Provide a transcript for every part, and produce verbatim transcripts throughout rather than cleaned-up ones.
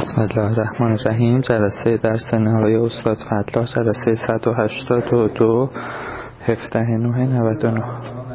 بسم الله الرحمن الرحیم. جلسه درس نهایی استاد فضل‌الله، جلسه صد و هشتاد و دو، هفده نه نود و نه.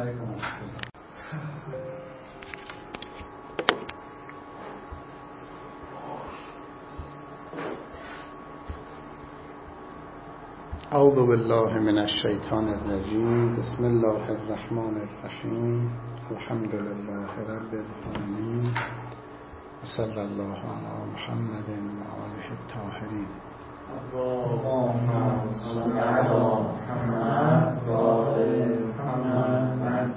اعوذ بالله من الشیطان الرجیم. بسم الله الرحمن الرحیم. الحمد لله رب العالمین و صلی الله علی محمد و آله الطاهرین. اللهم صل علی محمد و آل محمد.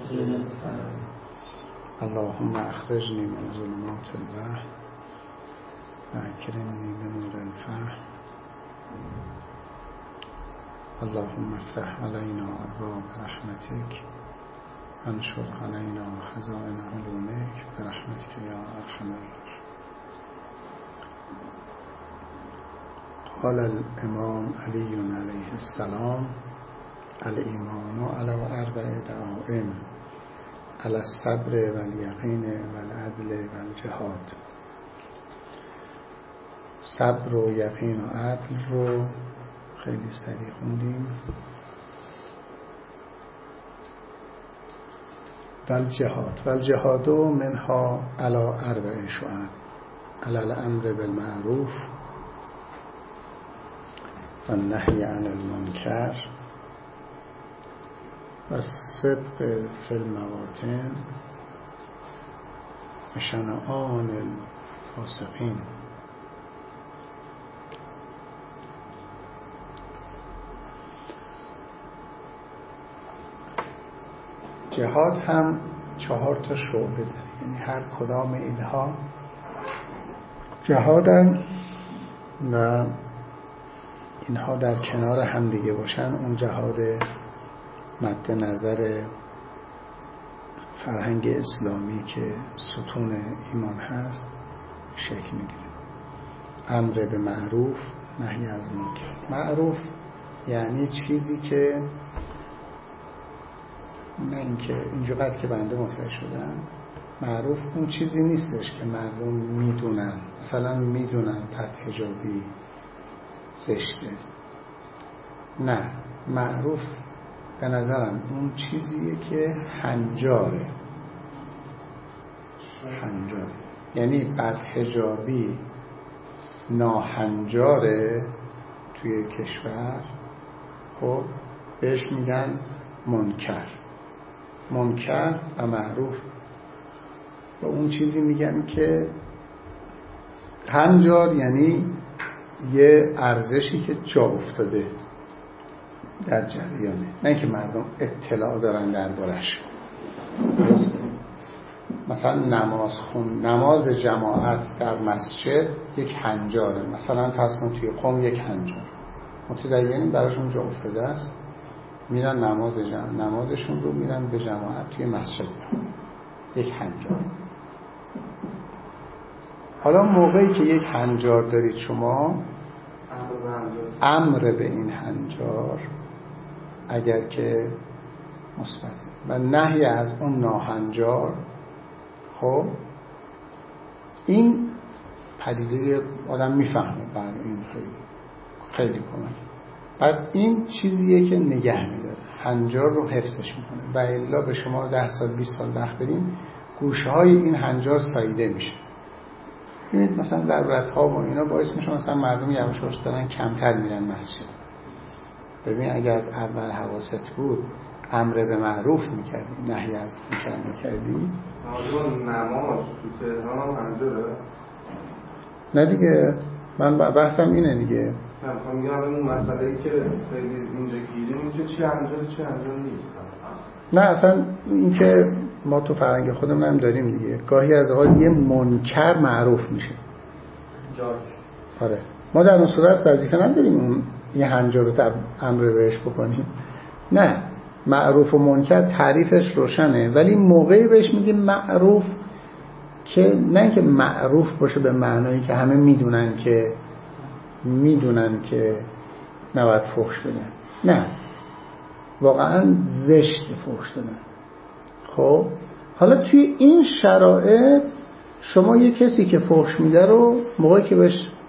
اللهم اخرجنی من ظلمات الوهم و اکرمنی بنور الفهم. اللهم افتح علينا ابواب رحمتك وانشر علينا خزائن علومك برحمتك يا ارحم الراحمين. قال الامام علی علیه السلام: الایمان على اربع دعائم، على الصبر والیقین والعدل والجهاد. صبر و یقین و عدل رو خیلی سریع خوندیم. والجهاد والجهاد منها علی اربع شعب: علی الامر بالمعروف و النهی عن المنکر و الصدق فی المواطن و شنآن الفاسقین. جهاد هم چهار تا شعبه داره، یعنی هر کدام اینها جهادن و اینها در کنار هم دیگه باشن، اون جهاد مد نظر فرهنگ اسلامی که ستون ایمان هست شکل میگیره. امر به معروف، نهی از منکر. معروف یعنی چیزی که نه اینکه اینجا بعد که بنده متوجه شدم، معروف اون چیزی نیستش که مردم میدونن، مثلا میدونن پرت حجابی زشته. نه، معروف به نظرم اون چیزیه که هنجاره. هنجاره یعنی پرت حجابی ناهنجاره توی کشور، خب بهش میگن منکر. منکر و معروف و اون چیزی میگن که هنجار، یعنی یه ارزشی که جا افتاده در جریانه، نه که مردم اطلاع دارن دربارش. مثلا نماز خون، نماز جماعت در مسجد یک هنجاره. مثلا فرض کن توی قم یک هنجار، متدینین براشون جا افتاده است، میرن نماز جمع، نمازشون رو میرن به جماعت توی مسجد، یک هنجار. حالا موقعی که یک هنجار دارید شما، امر به این هنجار اگر که مثبت و نهی از اون ناهنجار، خب این پدیده آدم میفهمه. بعد این خیلی خیلی کمک. بعد این چیزیه که نگه میداره، هنجار رو حفظش میکنه. و الا به شما ده سال بیست سال وقت بدین، گوشه های این هنجار ساییده میشه. ببینید مثلا ضرورت ها و اینا باعث میشه مثلا مردم یواش یواش دارن کمتر میرن مسجد. ببین اگر اول حواست بود امر به معروف میکردی، نهی از منکر میکردی. نماز تو تهران هم هنجاره؟ نه دیگه، من بحثم اینه دیگه. من میخوام میگم اون مسئله‌ای که خیلی اینجا گیریم که چی هنجاره چی هنجاره نیست. نه اصلا این که ما تو فرهنگ خودمون هم داریم دیگه، گاهی از اوقات یه منکر معروف میشه. جاش. آره، ما در اون صورت وظیفه نداریم اون یه هنجار رو امر بهش بکنیم. نه، معروف و منکر تعریفش روشنه، ولی موقعی بهش میگیم معروف که نه اینکه معروف باشه به معنایی که همه میدونن که میدونن که نباید فحش بدن. نه، واقعا زشت فحش دادن. خب حالا توی این شرایط شما یه کسی که فحش میده رو موقعی که بهش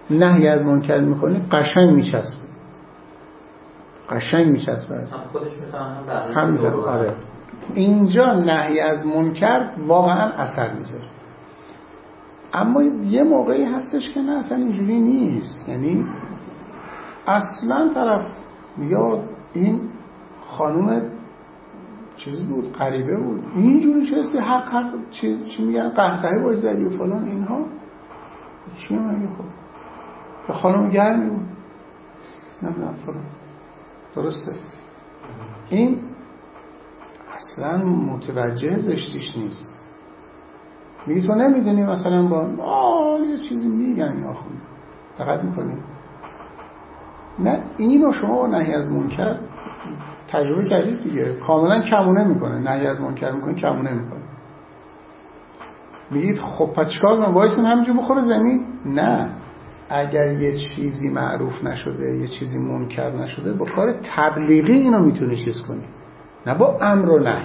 نهی از منکر میکنی قشنگ میچسبه، قشنگ میچسبه هم خودش میفهمه هم میفهمه. آره اینجا نهی از منکر واقعا اثر میذاره. اما یه موقعی هستش که نه اصلا اینجوری نیست، یعنی اصلا طرف یا این خانوم چیزی بود غریبه بود اینجوری چیزی حق حق چی, چی میگن قهقهه باید زدی و فلان اینها چی میگه خب به خانوم گرمی بود نمیدونم فلان درسته. این اصلا متوجه زشتیش نیست. میگه تو نمیدونی مثلا با آه یه چیزی میگن یا خود دقت میکنی نه اینو شما نهی از منکر تجربه کردید دیگه، کاملا کمونه میکنه. نهی از منکر میکنه کمونه میکنه. میگید خب پس چیکار کنم وایسم همینجوری بخوره زمین؟ نه، اگر یه چیزی معروف نشده یه چیزی منکر نشده با کار تبلیغی اینو میتونی چیز کنی، نه با امر و نهی.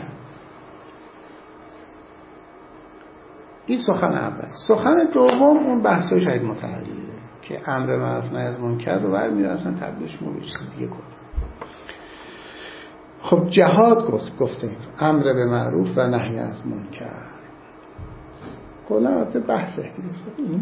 این سخن اول. سخن دوم اون بحثای شاید متحلیه که امر معروف نهی از منکر رو برمی‌داره اصلا تبلیغش مو چیز دیگه کنه. خب جهاد گفتیم امر به معروف و نهی از منکر کلا البته بحثه دیگه.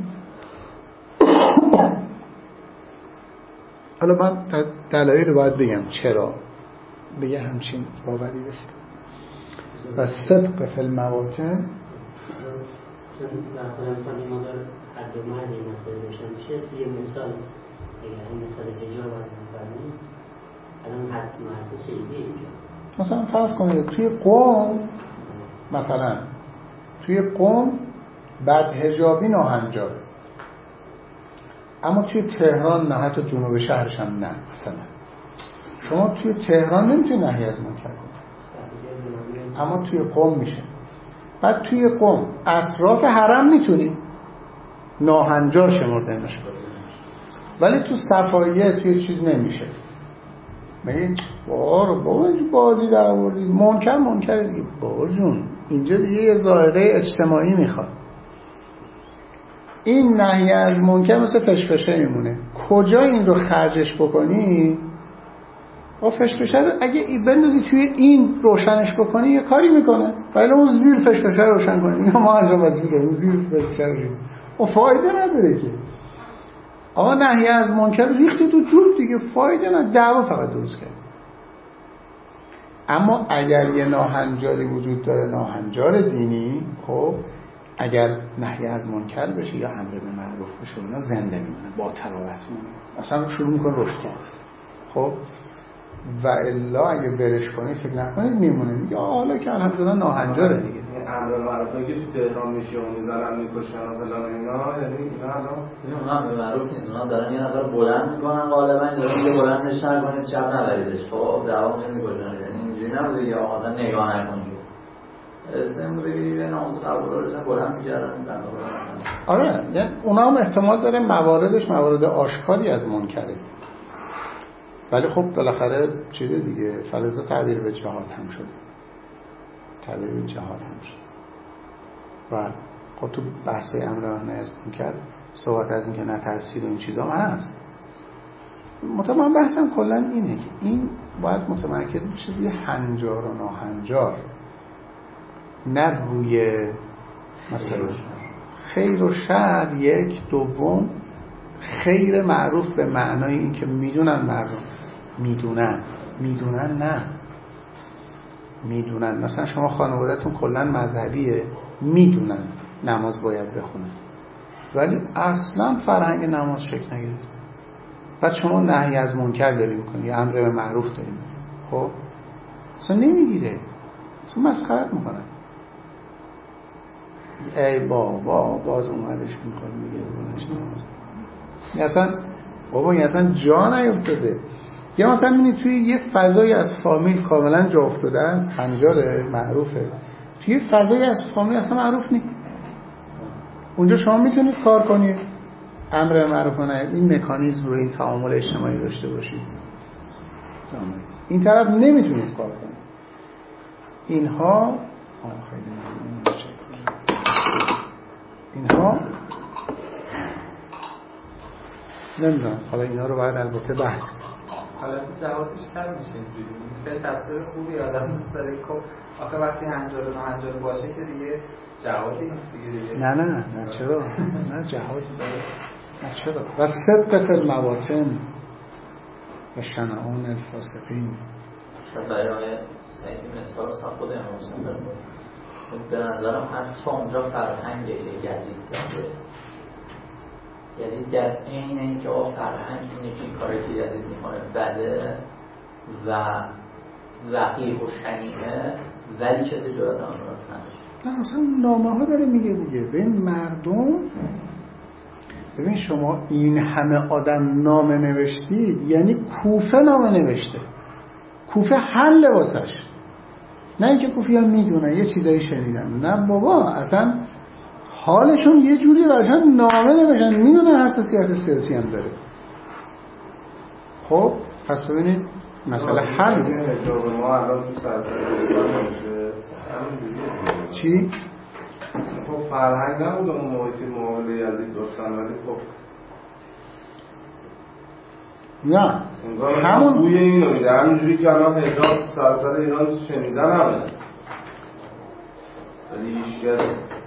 حالا من دلایل رو باید بگم چرا بگه همچین باوری بشه. و صدق فی المواطن چون مثلا کنیم ما در حد و مرد این مسئله روشن میشه. توی مثال اگر این مثال حجاب رو می‌فرمایید الان حد مرد چه ایده اینجا مثلا فرض کنید توی قم مثلا توی قم بعد حجابی ناهنجاره، اما توی تهران نه، حتی جنوب شهرش هم نه. مثلا شما توی تهران نمیتونی نهی از منکر کنید اما توی قم میشه. بعد توی قم اطراف حرم میتونی ناهنجار شمرده نشه، ولی تو صفاییه توی چیز نمیشه. میگید بار بابا بازی در آوردید منکر منکر دیگه. بابا جون اینجا دیگه یه ظاهره اجتماعی میخواد. این نهی از منکر مثل فشفشه میمونه. کجا این رو خرجش بکنی با فشفشه رو اگه بندازی توی این روشنش بکنی یه کاری میکنه، ولی اون زیر فشفشه رو روشن کنی یا ما انجام بدیم که اون زیر فشفشه رو اون فایده نداره که. آقا نهی از منکر ریختی تو جوب دیگه، فایده نداره، دعوا فقط درست کرد. اما اگر یه ناهنجاری وجود داره، ناهنجار دینی، خب اگر نهی از منکر بشه یا امر به معروف بشه اونا زنده میمونه، با تراوت میمونه، اصلا شروع میکنه رشد کرد. خب و الا اگه برش کنید فکر نکنید میمونه، میگه حالا که الحمدلله ناهنجاره دیگه. این امر معروفی که تو تهران میشه و میذارن میکشن و فلان اینا، یعنی اینا الان اینا امر معروف نیست، اونا دارن یه نفر بلند میکنن، غالبا دارن یه بلندش نکنید چپ نبریدش. خب دعوا نمیکنن، یعنی اینجوری نبوده که آقا مثلا نگاه نکنید اسم بوده که یه ناموس قراردادش بلند می‌کردن بنده خدا. آره یعنی اونا هم احتمال داره مواردش موارد آشکاری از منکره، ولی خب بالاخره چیه دیگه، فلزا تعبیر به جهاد هم شده، تعبیر به جهاد هم شده. و خب تو بحث امر و نهی از منکر صحبت از اینکه نه تاثیر این چیزا هم هست. مطمئن بحثم کلا اینه که این باید متمرکز بشه روی هنجار و ناهنجار، نه روی مثلا خیر و شر. یک دوم خیر معروف به معنای این که میدونن مردم میدونن میدونن نه میدونن. مثلا شما خانواده‌تون کلا مذهبیه، میدونن نماز باید بخونن ولی اصلا فرهنگ نماز شکل نگرفت. بعد شما نهی از منکر داری میکنی یا امر به معروف داری میکنی، خب اصلا نمیگیره، اصلا مسخرت میکنن. ای بابا باز اومدش میخواد میگه بونش نماز، اصلا بابا این اصلا جا نیفتاده. یا مثلا ببینید توی یه فضای از فامیل کاملا جا افتاده است، هنجار معروفه، توی یه فضای از فامیل اصلا معروف نیست. اونجا شما میتونید کار کنید، امر معروف و نهی، این مکانیزم رو، این تعامل اجتماعی داشته باشید. این طرف نمیتونید کار کنید. اینها خیلی اینها نمیدونم، حالا اینا رو باید البته بحث. حالا جوابش کم میشه اینجوری. خیلی تصویر خوبی آدم دوست داره. خب آخه وقتی هنجار و نهنجار باشه که دیگه جوابی نیست دیگه. نه نه نه چرا؟ نه جهاد داره. نه چرا؟ و صدق فی المواطن و شنعان الفاسقین. شاید برای آیه سعیدی مثال اصلا خود امام حسین برمون به نظرم حتی اونجا فرهنگ یزید داره. یزید در عین اینکه آقا فرهنگ اینه که این کاری که یزید میکنه بده و وقیح و شنیعه، ولی کسی جرأت آن رو نداشت. نه اصلا نامه ها داره میگه دیگه. ببین مردم، ببین شما این همه آدم نامه نوشتید، یعنی کوفه نامه نوشته، کوفه حل واسش، نه اینکه کوفی ها میدونن یه چیزایی شنیدن. نه بابا، اصلا حالشون یه جوری برشن نامه نوشتن، میدونن حساسیت سیاسی هم داره. خب پس ببینید مسئله حل. ما الان تو سرسر نمیشه چی؟ خب فرهنگ نبود اون موقعی که معامله یزید داشتن، ولی خب نه همون بوی اینو میده، همینجوری که الان حجاب سراسر ایران شنیدن نبوده، ولی هیچکس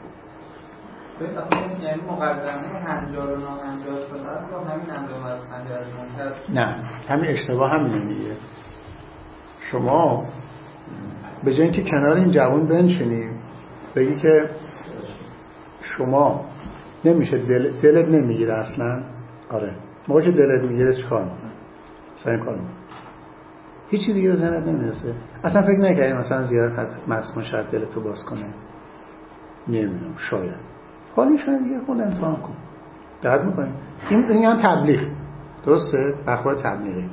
یعنی مقدمه هنجار و ناهنجار شدن با همین انجام از خنجر منکر. نه همین اشتباه همینه میگه. شما به جای اینکه کنار این جوان بنشینی بگی که شما نمیشه دل... دلت نمیگیره اصلا. آره موقع که دلت میگیره چیکار میکنه؟ سعی کار میکنه. هیچی دیگه به ذهنت نمیرسه. اصلا فکر نکردی مثلا زیارت از مسموم شاید دلتو باز کنه؟ نمیدونم، شاید. حالی شاید دیگه خود امتحان کن. دقت میکنی؟ این این هم تبلیغ. درسته؟ برخورد تبلیغی.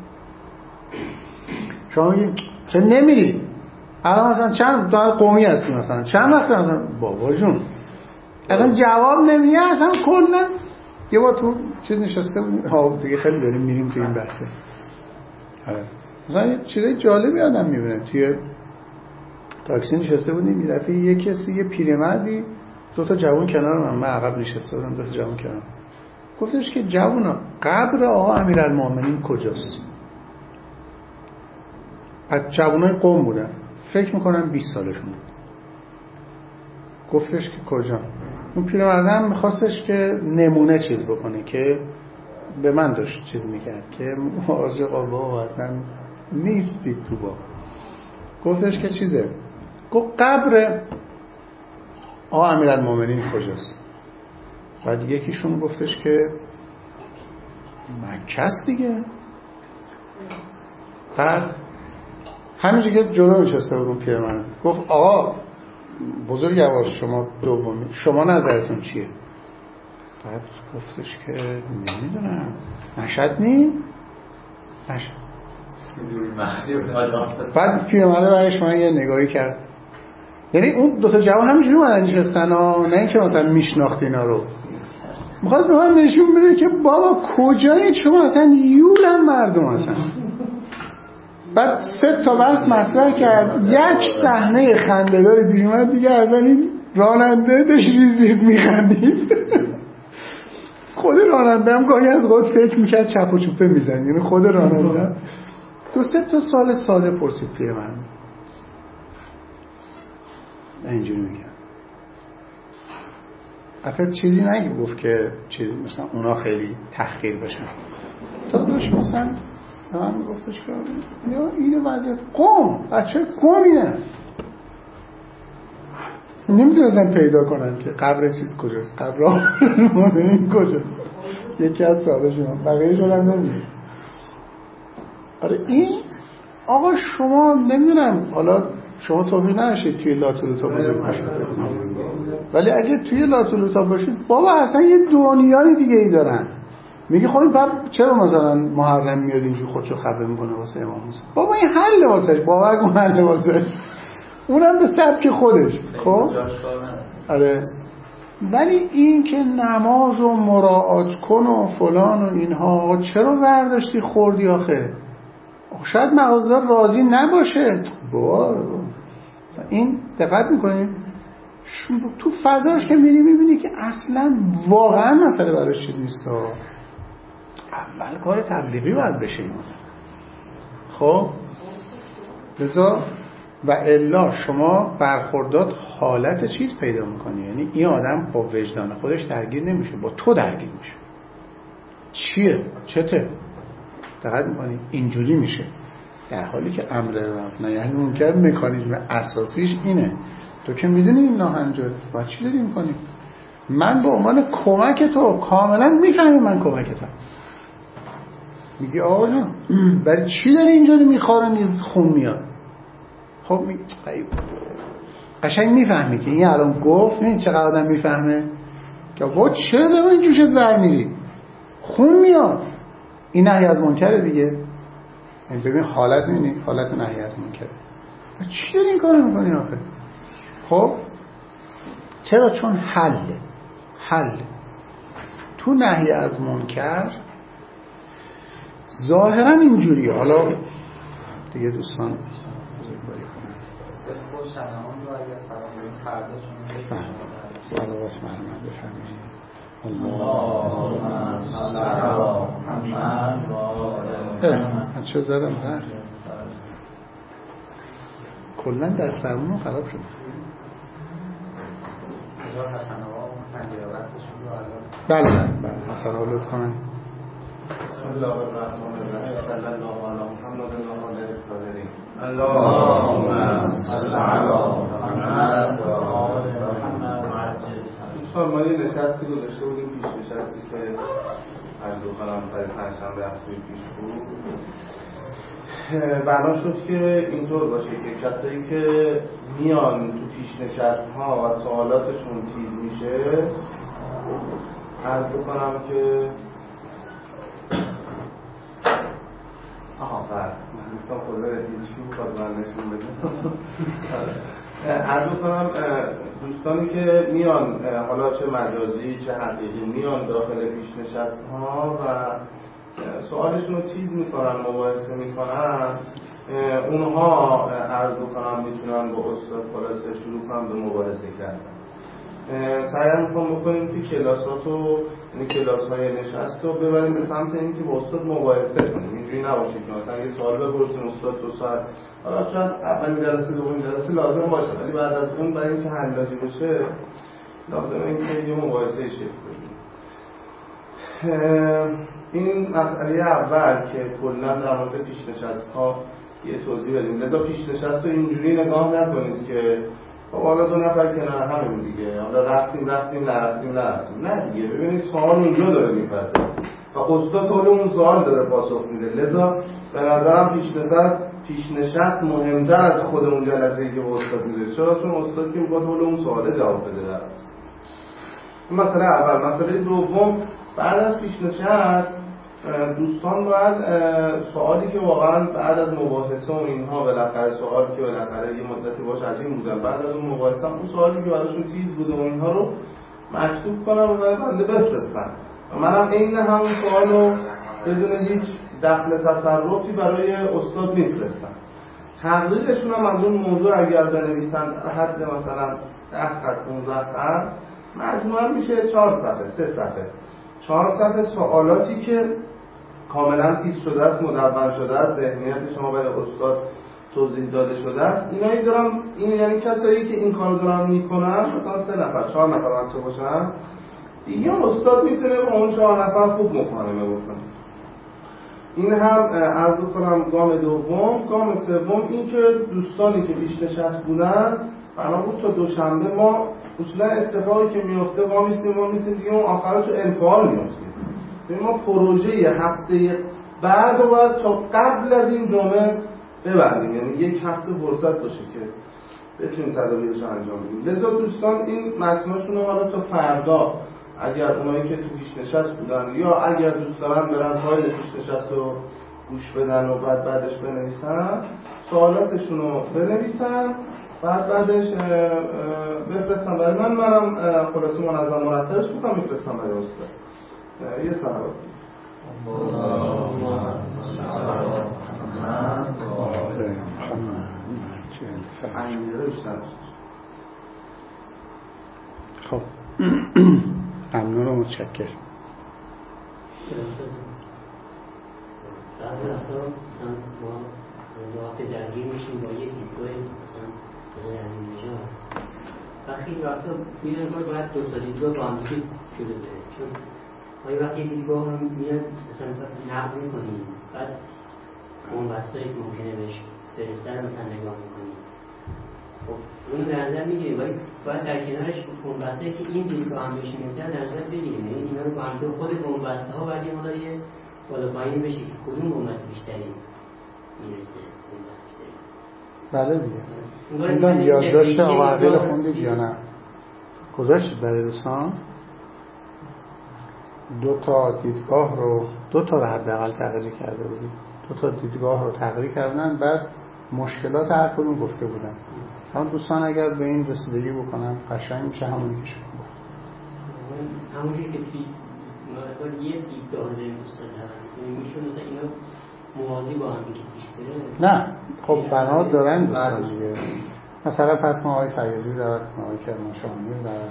شما میگی چه نمیری؟ الان مثلا چند تا قومی هستی مثلا چند وقت مثلا بابا جون اصلا جواب نمیده، اصلا کلا یه بار تو چیز نشسته بود. ها دیگه خیلی داریم میریم تو این بحثه. آره مثلا یه چیزای جالبی آدم میبینه. توی تاکسی نشسته بودیم، یه دفعه یه کسی یه پیرمردی دو تا جوان کنار من، من عقب نشسته بودم، دو تا جوان کنار. گفتش که جوانا قبر آقا امیرالمومنین کجاست؟ از جوانای قم بودن، فکر میکنم بیست سالشون بود. گفتش که کجا؟ اون پیرمردم میخواستش که نمونه چیز بکنه که به من داشت چیز میکرد که آجا قابا وطن نیستی تو با. گفتش که چیزه، گفت قبر آقا امیرالمومنین کجاست؟ بعد یکیشون گفتش که مکه است دیگه. بعد همینجور که جلو نشسته بود اون پیرمرد گفت آقا بزرگ یواش، شما دومی، شما نظرتون چیه؟ بعد گفتش که نمیدونم، مشهد نی؟ مشهد. بعد پیرمرد برایش من یه نگاهی کرد. یعنی اون دو تا جوان همینجوری اومدن نشستن ها، نه اینکه مثلا میشناخت اینا رو. می‌خواست به من نشون بده که بابا کجایید شما، اصلا یولن مردم اصلا. بعد سه تا بحث مطرح کرد، یک صحنه خنده‌دار پیش اومد دیگه، اصلا این راننده داشت ریزید میخندید. خود راننده هم گاهی از خود فکر میکرد چپ و چوپه میزن، یعنی خود راننده دو سه تا سال ساده پرسید پیه من اینجوری میگم. اصلا چیزی نگی گفت که چیزی مثلا اونا خیلی تحقیر بشن، تا داشت مثلا من میگفتش که یا اینه وضعیت قوم، بچه قوم اینه نمیتونستن پیدا کنن که قبر چیز کجاست، قبر این کجاست، یکی از سالشون بقیه شون هم نمیدونم. آره این آقا شما نمیدونم، حالا شما توفیق نشید توی لاتولوتا بزرگ باشید، ولی اگه توی لاتولوتا باشید بابا اصلا یه دنیای دیگه ای دارن. میگه خب این باب چرا مثلا محرم میاد اینجور خودشو خبر میکنه واسه امام حسین؟ بابا این حل واسش، باور کن حل واسش، اونم به سبک خودش. خب آره ولی این که نماز و مراعات کن و فلان و اینها چرا برداشتی خوردی آخه؟ شاید مغازه‌دار راضی نباشه. بابا این دقت میکنید تو فضاش که میری میبینی که اصلا واقعا مسئله براش چیز نیست ها. اول کار تبلیغی باید بشه این. خب لذا و الا شما برخوردات حالت چیز پیدا میکنی، یعنی این آدم با وجدان خودش درگیر نمیشه، با تو درگیر میشه. چیه؟ چته؟ دقت میکنی؟ اینجوری میشه، در حالی که امر معروف نهی عن منکر مکانیزم اساسیش اینه. تو که میدونی این ناهنجار با چی داری میکنی؟ من به عنوان کمک تو کاملا میفهمی من کمکتم. میگی آقا جان برای چی داری اینجوری میخواره خون میاد؟ خب می... قشنگ میفهمی که این الان گفت نه چقدر آدم میفهمه که با چرا به من جوشت برمیری خون میاد. این نهی از منکره دیگه. یعنی ببین حالت میبینی حالت نهی از منکره. چی داری این کارو میکنی آخه؟ خب چرا؟ چون حل حل تو نهی از منکر ظاهرا اینجوریه. حالا دیگه دوستان بزرگواری کنند خود شنوان رو اگر سلام بهید فردا چون صلوات محمد بفرمایید. اللهم صل علی محمد و آل محمد. چه زدم زن کلا دست فرمون خراب شد. هزار حسنوات تنگیراتشون رو الان بله بله حسن ها لطفا. بسم الله الرحمن الرحیم. صلی الله علی محمد و آل الطاهرین. اللهم صل علی محمد و آل محمد. دوستان ما یه نشستی رو داشته بودیم، پیش نشستی که از دو کنم برای پنجشنبه هفته پیش بود. بنا شد که اینطور باشه که کسایی که میان تو پیش نشست ها و سوالاتشون تیز میشه عرض بکنم که آها بله دوستان خدا رسید چی بخواد من نشون بدم. عرض بکنم دوستانی که میان حالا چه مجازی چه حقیقی میان داخل پیش نشست ها و سوالشون رو تیز میکنن مباحثه میکنن، اونها عرض بکنم میتونن با استاد خلاصه شروع کنن به مباحثه کردن. سعی میکنم بکنیم که کلاساتو یعنی کلاس های نشست رو ببریم به سمت اینکه با استاد مباحثه کنیم. اینجوری نباشه که مثلا یه سوال بپرسیم استاد دو ساعت حالا شاید اولین جلسه دومین جلسه لازم باشه ولی بعد از اون برای اینکه حلاجی بشه لازمه اینکه یه مباحثه شکل بدیم. این مسئله اول که کلا در مورد پیش نشست ها یه توضیح بدیم. لذا پیش نشست رو اینجوری نگاه نکنید که خب حالا دو نفر کنار همین دیگه حالا رفتیم رفتیم نرفتیم نرفتیم. نه دیگه ببینید سوال اونجا داره میپرسه و استاد حول اون سوال داره پاسخ میده. لذا به نظرم پیش نشست پیش نشست مهمتر از خود اون جلسه‌ای که با استاد میده. چرا؟ چون استاد که میخواد حول اون سوال جواب بده درس. این مسئله اول. مسئله دوم بعد از پیش نشست دوستان باید سوالی که واقعا بعد از مباحثه و اینها بالاخره سوالی که بالاخره یه مدتی باش عجیب بودن بعد از اون مباحثه اون سوالی که براشون تیز بوده و اینها رو مکتوب کنم و برای بنده بفرستن و منم عین همون سوالو بدون هیچ دخل تصرفی برای استاد میفرستم. تقریرشون هم از اون موضوع اگر بنویسن حد مثلا ده خط پانزده خط مجموعاً میشه چهار صفحه سه صفحه چهار صفحه سوالاتی که کاملا تیز شده است، مدون شده است، ذهنیت شما برای استاد توضیح داده شده است. اینایی دارم این یعنی کسایی که این کارو دارن میکنن مثلا سه نفر چهار نفر بچه باشن دیگه استاد میتونه با اون چهار نفر خوب مکالمه بکنه. این هم عرض کنم گام دوم. گام سوم این که دوستانی که پیش نشست بودن بنا بود تا دوشنبه ما اصولا اتفاقی که میفته ما میستیم ما میستیم دیگه اون آخرش انفعال میفتیم. ما پروژه هفته بعد و باید تا قبل از این جمعه ببندیم، یعنی یک هفته فرصت باشه که بتونیم تدابیرش رو انجام بدیم. لذا دوستان این متناشون رو حالا تا فردا اگر اونایی که تو پیش نشست بودن یا اگر دوست دارن برن فایل پیش نشست رو گوش بدن و بعد بعدش بنویسن سوالاتشون رو بنویسن بعد بعدش بفرستم برای من منم خلاصه منظم مرتبش بکنم میفرستم برای استاد. یه صحبت خب ممنون و متشکر. بعضی وقتا مثلا ما دو هفته درگیر میشیم با یک دیدگاه مثلا بزای امینجا و خیلی وقتا این انگار باید دو تا دیدگاه با هم دیگه شده بره، چون آیا وقتی دیدگاه رو میاد مثلا نقد میکنیم بعد اون بستایی که ممکنه بهش برسه رو مثلا نگاه میکنیم، خب اون در نظر میگیریم ولی باید در کنارش اون بستایی که این دیدگاه هم بهش میرسه در نظر بگیریم، یعنی اینا رو با هم تو خود اون بسته ها باید یه مداری بالا پایین بشه که کدوم اون بسته بیشتری میرسه اون بسته بیشتری. بله دیگه میدونم یادداشت آقا عقیل خوندید یا نه؟ گذاشتید برای دوستان؟ دو تا دیدگاه رو دو تا رو حداقل تغییر کرده بودیم، دو تا دیدگاه رو تغییر کردن، بعد مشکلات هر کدوم گفته بودن. اما دوستان اگر به این رسیدگی بکنن قشنگ میشه همونی که شما گفت. همونجوری که توی مقدار یه دیدگاه رو داریم دوستان دارن میشه مثلا اینا موازی با هم که پیش بره؟ نه خب بنا دارن دوستان دیگه. مثلا پس ما آقای فیاضی دارد، ما آقای کرمانشاهی دارد،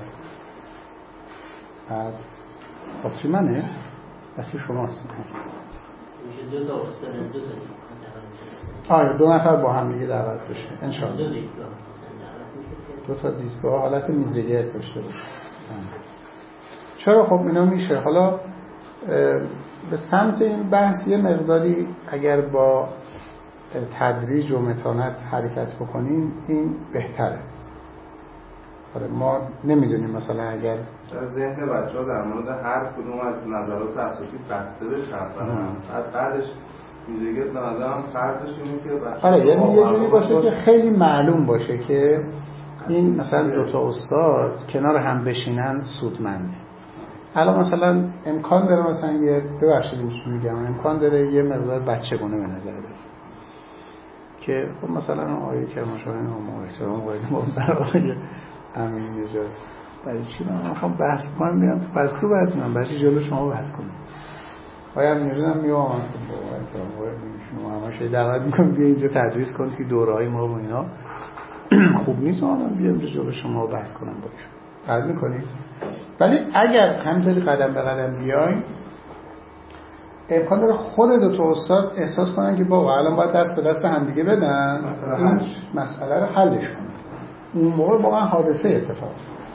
بعد بطری منه؟ بطری شماست. میشه دو تا استاد دو تا دیدگاه. آره دو نفر با هم دیگه دعوت بشه انشاءالله. دو دیدگاه مثلا دعوت میشه. دو تا دیدگاه حالت میزگرد داشته باشه. چرا خب اینا میشه. حالا به سمت این بحث یه مقداری اگر با تدریج و متانت حرکت بکنیم این بهتره. آره ما نمیدونیم مثلا اگر در ذهن بچه‌ها در مورد هر کدوم از نظرات اساسی بسته بشن بعد بعدش میزگرد به نظرم فرضش اینه که بچه‌ها آره یعنی یه جوری باشه که خیلی معلوم باشه که این مثلا دو تا استاد کنار هم بشینن سودمنده. الان مثلا امکان داره مثلا یه ببخشید میگم امکان داره یه مقدار بچگونه به نظر برسه که خب مثلا آقای کرمانشاهی ما احترام قائل ما برای امین نژاد برای چی من میخوام بحث کنم بیام تو پستو بحث کنم برای جلو شما بحث کنم آقای امین نژاد هم میام با احترام قائل شما همش دعوت میکنم بیا اینجا تدریس کن که دوره‌های ما و اینا خوب نیست من بیام جلو شما بحث کنم با شما قبول می‌کنید. ولی اگر همینطوری قدم به قدم بیایم امکان داره خود دو تا استاد احساس کنن که بابا الان باید دست به دست هم دیگه بدن این مسئله رو حلش کنن. اون موقع واقعا حادثه اتفاق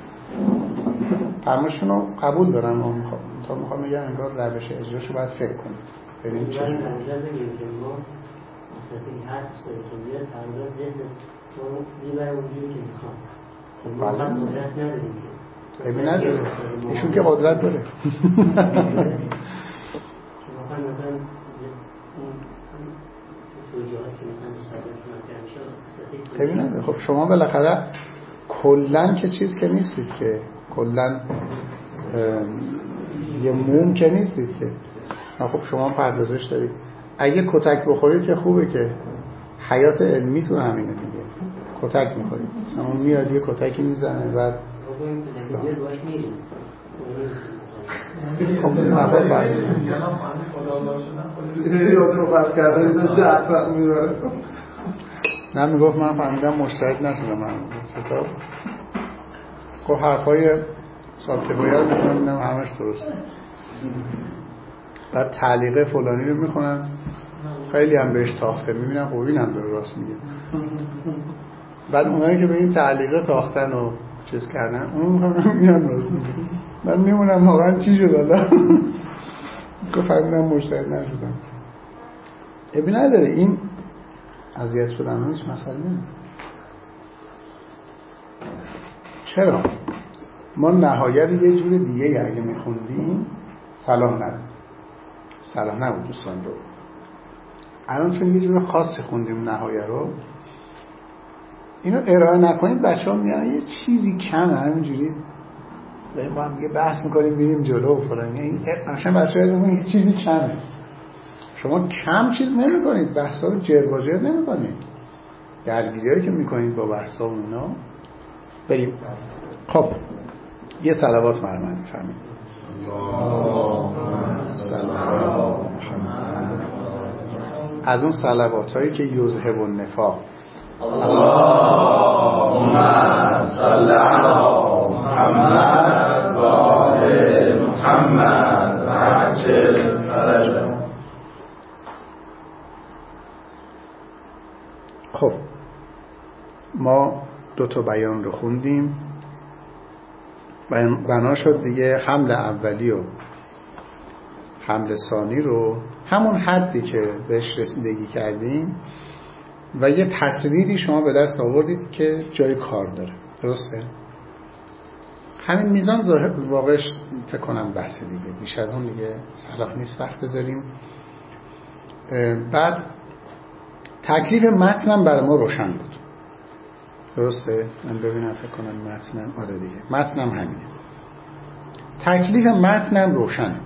فرماشون رو قبول دارم ما میخوام تا میخوام بگم انگار روش اجراشو باید فکر کنیم ببینیم چه در نظر بگیریم که ما مثلا هر استادی که میاد تقریبا ذهن ما رو میبره اونجوری که میخوام که ما قدرت نداریم ببین نداره ایشون که قدرت داره واقعا مثلا اون توجیهات که مثلا دوستان میشه ببین نداره. خب شما بالاخره کلن که چیز که نیستید که کلن یه موم که نیستید که خب شما پردازش دارید اگه کتک بخورید که خوبه که حیات علمی تو همینه دیگه کتک میخورید اون میاد یه کتکی میزنه بعد خب نفر باید یاد رو پس کردن اینجا جعفر میبره نه میگفت من فهمیدم مشترک نشدم من حساب خب حرفای سابقه باید میکنم میدم همش درسته بعد تعلیقه فلانی رو میکنن خیلی هم بهش تاخته میبینن خب این هم داره راست میگه بعد اونایی که به این تعلیقه تاختن و چیز کردن اون هم میان راست میگه من میمونم واقعا چی شد حالا که فهمیدم مشترک نشدم ابی نداره این اذیت شدن هیچ مسئله نمیده. چرا؟ ما نهایت یه جور دیگه اگه میخوندیم صلاح نبود صلاح نبود دوستان رو الان چون یه جور خاصی خوندیم نهایت رو اینو ارائه نکنید بچه ها میان یه چیزی کمه همینجوری داریم با هم دیگه بحث میکنیم بریم جلو و فلان این اصلا بچه ها ازمون یه چیزی کمه شما کم چیز نمی کنید بحث ها رو جر با جر نمی کنید درگیری هایی که می کنید با بحث ها و اینا بریم. خب یه صلوات مرمن فهمید از اون صلوات هایی که یذهب النفاق اللهم صل علی محمد و آل محمد و عجل فرجهم ما دو تا بیان رو خوندیم، بنا شد دیگه حمل اولی و حمل ثانی رو همون حدی که بهش رسیدگی کردیم و یه تصویری شما به دست آوردید که جای کار داره. درسته؟ همین میزان واقعش فکر کنم بحث دیگه، بیش از اون دیگه صلاح نیست وقت بذاریم. بعد تکلیف متنم برای ما روشن بود. درسته؟ من ببینم فکر کنم متنم آره دیگه متنم همینه. تکلیف متنم روشنه.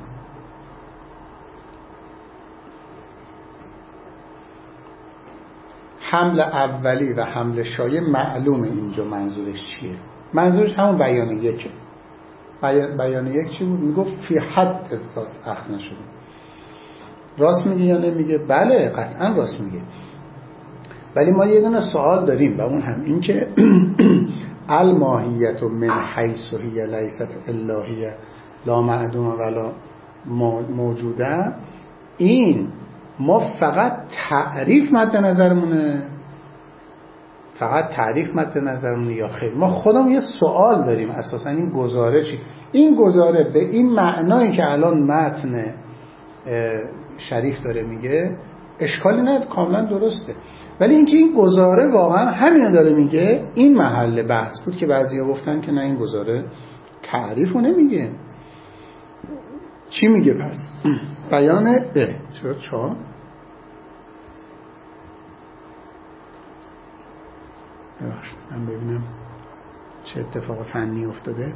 حمل اولی و حمل شایع معلومه اینجا منظورش چیه. منظورش همون بیان یکه. بیان یک چی بود؟ میگفت فی حد ذات اخذ نشده. راست میگه یا نمیگه؟ بله قطعا راست میگه. ولی ما یه دونه سوال داریم و اون هم این که الماهیت من حیث هی لیست الهیه لا معدوم ولا موجوده، این ما فقط تعریف مد نظرمونه، فقط تعریف مد نظرمونه یا خیر؟ ما خودمون یه سوال داریم اساسا این گزاره چی؟ این گزاره به این معنایی که الان متن شریف داره میگه اشکالی نداره، کاملا درسته. ولی اینکه این گزاره واقعا همین داره میگه، این محل بحث بود که بعضیا گفتن که نه این گزاره تعریفو نمیگه. چی میگه پس؟ بیان اه شد چهار. ببخشید من ببینم چه اتفاق فنی افتاده.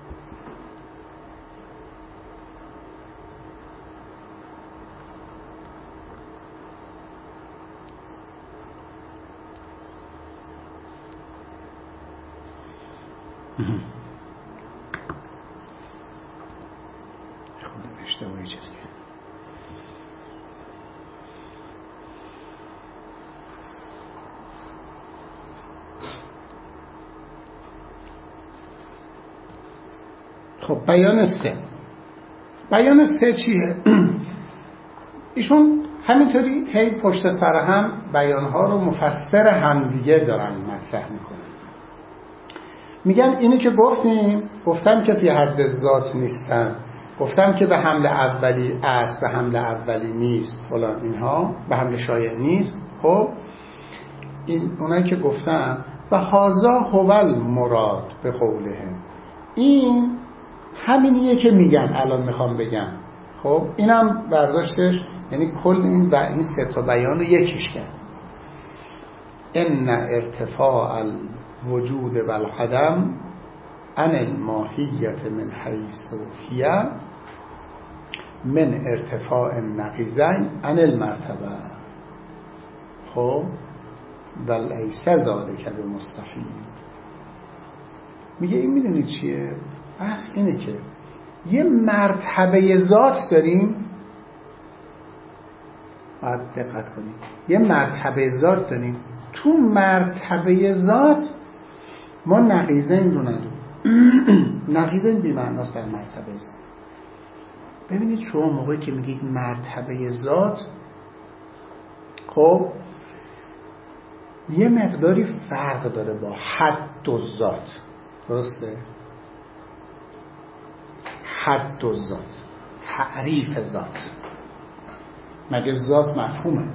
خودم اشتباهی چیز کردم. خب بیان سه. بیان سه چیه؟ ایشون همینطوری هی پشت سر هم بیانها رو مفسر همدیگه دارن مطرح میکنن. میگن اینی که گفتیم، گفتم که فی حد ذات نیستن، گفتم که به حمل اولی است، به حمل اولی نیست فلان اینها، به حمل شایع نیست. خب این اونایی که گفتم و هازا هول مراد به قوله، این همینیه که میگن الان میخوام بگم. خب اینم برداشتش یعنی کل این و این سه تا بیان رو یکیش کرد. ان ارتفاع الوجود و العدم عن الماهیت من حیث هی من ارتفاع النقیضین عن المرتبه. خب ولیس ذلک بمستحیل. میگه این میدونید چیه؟ بس اینه که یه مرتبه ذات داریم، باید دقت کنیم، یه مرتبه ذات داریم، تو مرتبه ذات ما نقیضین رو نداریم. نقیضین بی معناست در مرتبه ذات. ببینید شما موقعی که میگید مرتبه ذات، خب یه مقداری فرق داره با حد و ذات. درسته؟ حد و ذات، تعریف ذات، مگه ذات مفهومه؟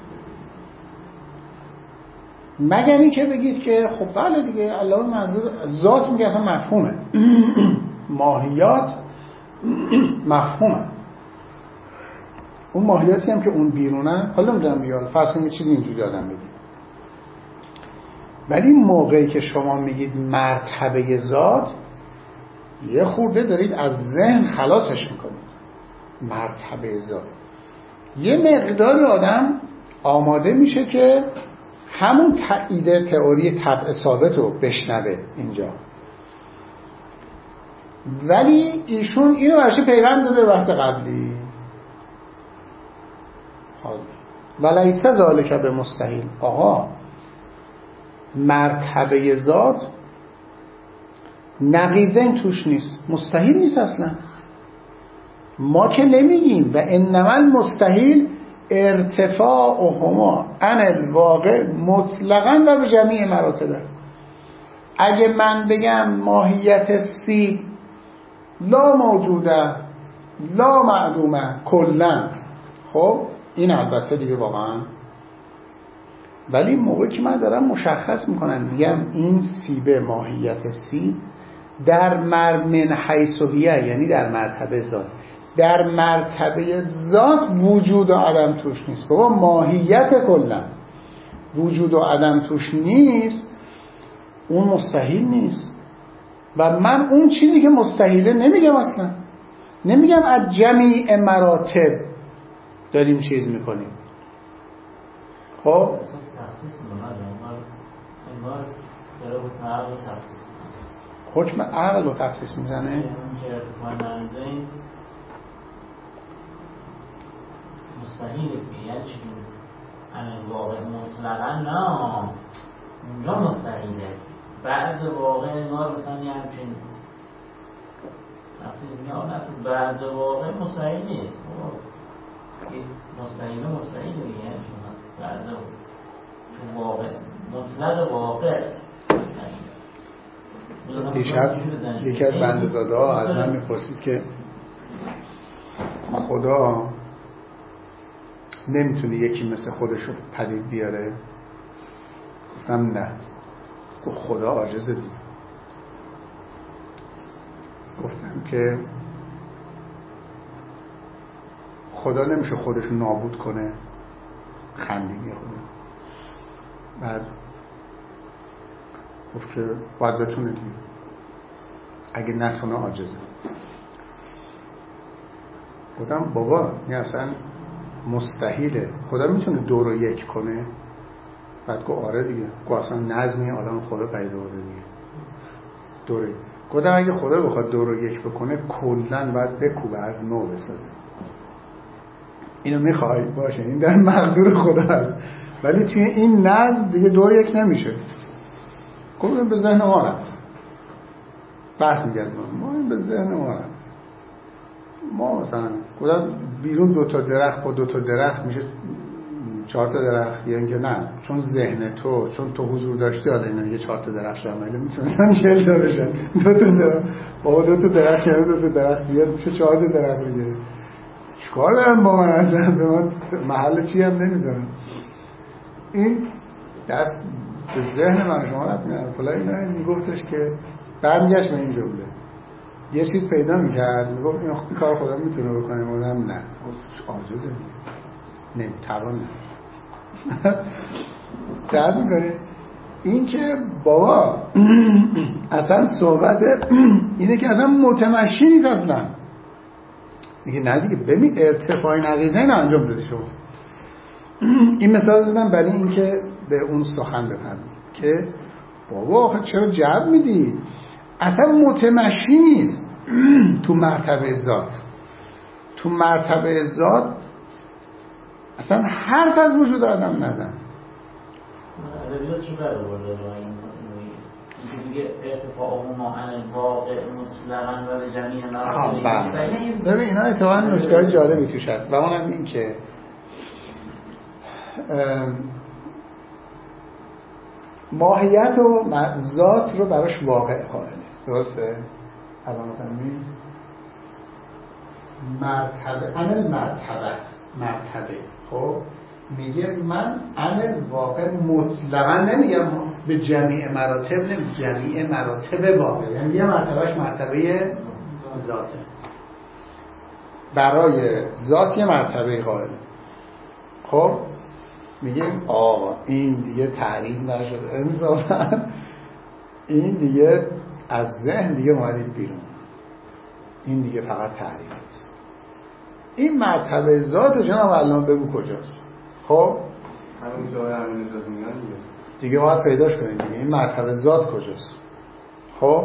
مگر این که بگید که خب بله دیگه الله منظور ذات میگه اصلا مفهومه. ماهیات مفهومه. اون ماهیاتی هم که اون بیرونه، حالا نمیدونم بیاد فرض کنید چیزی اینجوری آدم بگید. ولی موقعی که شما میگید مرتبه ذات، یه خورده دارید از ذهن خلاصش میکنید. مرتبه ذات یه مقدار آدم آماده میشه که همون تایید تئوری طبع ثابت رو بشنوه اینجا. ولی ایشون اینو برشه پیغام داده وقت قبلی ولیس ذالک بمستحیل. آقا مرتبه ذات نقیضین توش نیست، مستحیل نیست اصلا. ما که نمیگیم و انما المستحیل ارتفاعهما عن الواقع مطلقاً و به جمیع مراتب. اگه من بگم ماهیت سیب لا موجوده لا معدومه کلا، خب این البته دیگه واقعا، ولی موقعی که من دارم مشخص میکنم میگم این سیب ماهیت سیب در من حیثیه، یعنی در مرتبه ذات، در مرتبه ذات وجود و عدم توش نیست. بابا ماهیت کلا وجود و عدم توش نیست، اون مستحیل نیست. و من اون چیزی که مستحیله نمیگم، اصلا نمیگم از جمیع مراتب داریم چیز میکنیم. خب حکم عقل رو تخصیص میزنه. مستحیل بیان چی همین واقع مطلقا نه اونجا مستحیله، بعض واقع ما مثلا یه همچین تخصیص میاد، بعض واقع مستحیل نیست، مستحیله مستحیله یعنی بعض واقع مطلق واقع مستحیل. دیشب یکی از بنده‌زاده ها از من میپرسید که خدا نمیتونه یکی مثل خودشو پدید بیاره؟ گفتم نه. گفت خدا عاجزه دید. گفتم که خدا نمیشه خودشو نابود کنه، خندیدی خدا. بعد گفت که باید بتونه دید، اگه نتونه عاجزه. گفتم بابا این اصلا مستحیله، خدا میتونه دو رو یک کنه؟ بعد گفت آره دیگه. گفت اصلا نظمی الان خدا پیدا بوده دیگه دو رو. گفتم اگه خدا بخواد دو رو یک بکنه کلن باید بکوبه از نو بسازه. اینو میخوای باشه، این در مقدور خدا هست، ولی توی این نظم دیگه دو رو یک نمیشه. گفتم به ذهن ما رفت، بحث میگرد ما این به ذهن ما رفت. ما مثلا گفتم بیرون دو تا درخت با دو تا درخت میشه چهار تا درخت، یا اینکه نه چون ذهن تو چون تو حضور داشتی حالا اینا دیگه چهار تا درخت شامل میتونن چهل تا بشن. دو تا درخت با دو تا درخت یعنی دو تا درخت بیاد میشه چهار تا درخت دیگه. چیکار دارن با من؟ اصلا به من محل چی هم نمیذارن. این دست به ذهن من شما نمیدونم فلا اینا میگفتش که برمیگشت به این جمله یه چیز پیدا میکرد میگفت این کار خدا میتونه بکنه، مردم نه عاجزه نمیتوان نه درد میکنه. این که بابا اصلا صحبت اینه که اصلا متمشی نیست اصلا. میگه نه دیگه ببین ارتفاع نقیضه اینو انجام داده شما. این مثال دادم برای این که به اون سخن بپردازید که بابا آخه چرا جواب میدی؟ اصلا متمشی نیست تو مرتبه ذات. تو مرتبه ذات اصلا حرف از وجود آدم نزن. ادبیات چی برای برده این دیگه ارتفاع ما عن الواقع مطلقاً و به جمیع مراتب. ببین اینا اتفاقاً نکته جالبی توش هست و اونم این که ماهیت و ذات رو براش واقع قائله. درسته؟ الان مثلا می مرتبه عن مرتبه مرتبه خب میگه من عن واقع مطلقا نمیگم به جمیع مراتب، نمیگم جمیع مراتب واقع، یعنی یه مرتبهش مرتبه ذاته. برای ذات یه مرتبه قائله. خب میگیم آقا این دیگه تعریف نشده انصافا، این دیگه از ذهن دیگه اومدید بیرون، این دیگه فقط تعریف است. این مرتبه ذات جناب علامه بگو کجاست؟ خب همین جای همین اجازه میگن دیگه دیگه باید پیداش کنید دیگه این مرتبه ذات کجاست. خب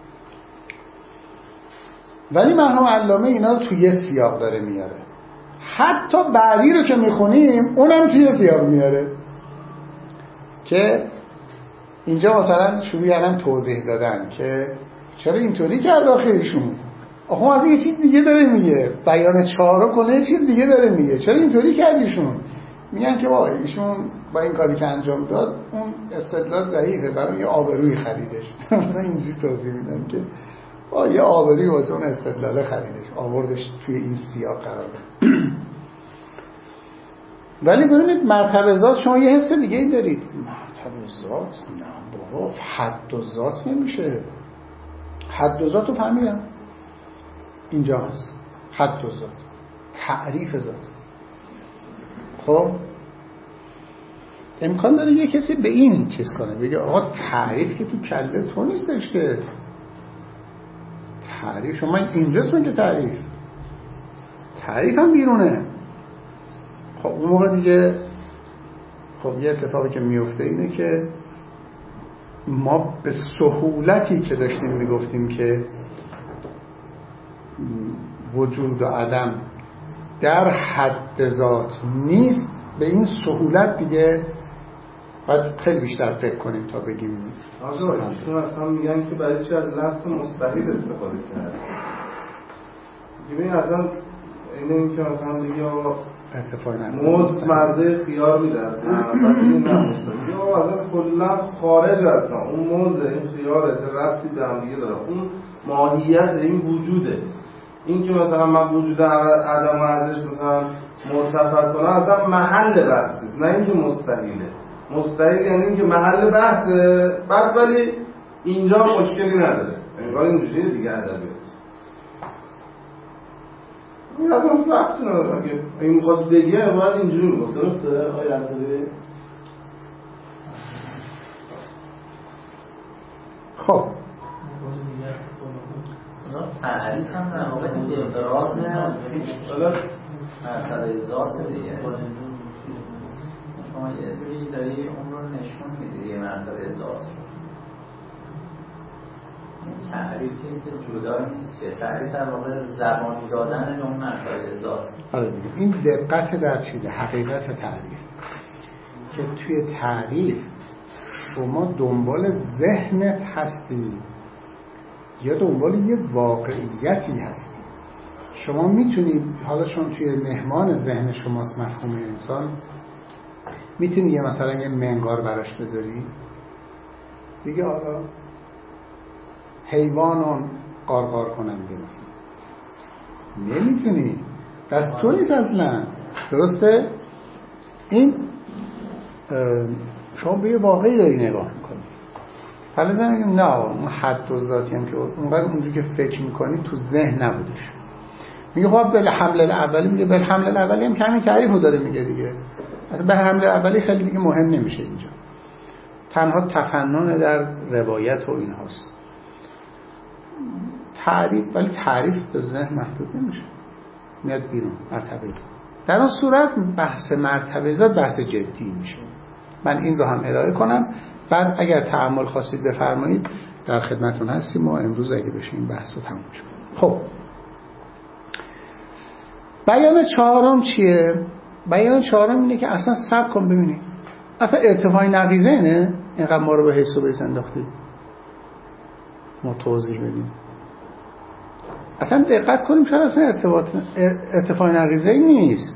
ولی مرحوم علامه اینا رو توی یه سیاق داره میاره. حتی بعدی رو که میخونیم اونم توی سیاق میاره که اینجا مثلا شروع کردن توضیح دادن که چرا اینطوری کرد آخه ایشون. آخه از یه چیز دیگه داره میگه، بیان چهارم کنه یه چیز دیگه داره میگه، چرا اینطوری کرد ایشون. میگن که با ایشون با این کاری که انجام داد اون استدلال ضعیفه، برای یه آبروی خریدش. من اینجوری توضیح میدم که با یه آبروی واسه اون استدلال خریدش، آوردش توی این سیاق قرار داد. ولی ببینید مرتبه ذات شما یه حس دیگه ای دارید. مرتبه ذات نه بابا، حد و ذات نمیشه. حد و ذات رو فهمیدم اینجا هست، حد و ذات، تعریف ذات. خب امکان داره یه کسی به این چیز کنه، بگه آقا تعریف که تو کله تو نیستش که، تعریف شما اینجاست من که تعریف تعریف هم بیرونه. خب اون موقع دیگه خب یه اتفاقی که میفته اینه که ما به سهولتی که داشتیم میگفتیم که وجود و عدم در حد ذات نیست، به این سهولت دیگه باید خیلی بیشتر فکر کنیم تا بگیم. آقا ایشون اصلا میگن که برای چی از لفظ مستحیل استفاده کرد. ببین اصلا این که مثلا دیگه آقا موز مزه خیار میده اصلا این نموستن یا اصلا کلا خارج اصلا اون موزه این خیاره چه ربطی به هم دیگه داره، اون ماهیت این وجوده. این که مثلا من وجود عدم ازش مثلا مرتفع کنم اصلا محل بحثه، نه اینکه مستحیله. مستحیل یعنی اینکه محل بحثه، بعد ولی اینجا مشکلی نداره، انگار اینجوریه دیگه ادبیات. این اصلا ربطی نداره، اگه این میخواد بگه باید اینجوری میگفت. درسته آقای انصاری؟ خب تعریف هم در واقع ابراز مرتبه ذات دیگه. شما یه دوری داری اون رو نشون میدی دیگه، مرتبه ذات رو. این تعریف چیز جدایی نیست که، تعریف در واقع زبان دادن اون مرتبه ذات. آره دیگه این دقت در چیزه، حقیقت تعریف، که توی تعریف شما دنبال ذهنت هستی یا دنبال یه واقعیتی هستی. شما میتونید حالا چون توی مهمان ذهن شماست مفهوم انسان، میتونی یه مثلا یه منقار براش بذاری دیگه، حالا حیوانون قارقار کننده مثلا نمیتونی، دست تو نیست اصلا. درسته؟ این شما به یه واقعی داری نگاه میکنی. حالا زن میگم نه اون حد و ذاتی هم که اونقدر اونجوری که فکر میکنی تو ذهن نبودش. میگه خب بل حمله الاولی، میگه بل حمله الاولی هم که همین تعریف رو داره میگه دیگه. اصلا به حمله اولی خیلی دیگه مهم نمیشه اینجا، تنها تفنن در روایت و این هاست تعریف. ولی تعریف به ذهن محدود نمیشه، میاد بیرون مرتبه ذات. در اون صورت بحث مرتبه ذات بحث جدی میشه. من این رو هم ارائه کنم، بعد اگر تأمل خواستید بفرمایید در خدمتون هستیم. ما امروز اگه بشه این بحث رو تموم شد. خب بیان چهارم چیه؟ بیان چهارم اینه که اصلا صبر کن ببینید اصلا ارتفاع نقیضه نه اینقدر ما رو به حس و بیس انداختید، ما توضیح بدیم. اصلا دقت کنیم شاید اصلا ارتفاع ارتفاع نقیضه نیست.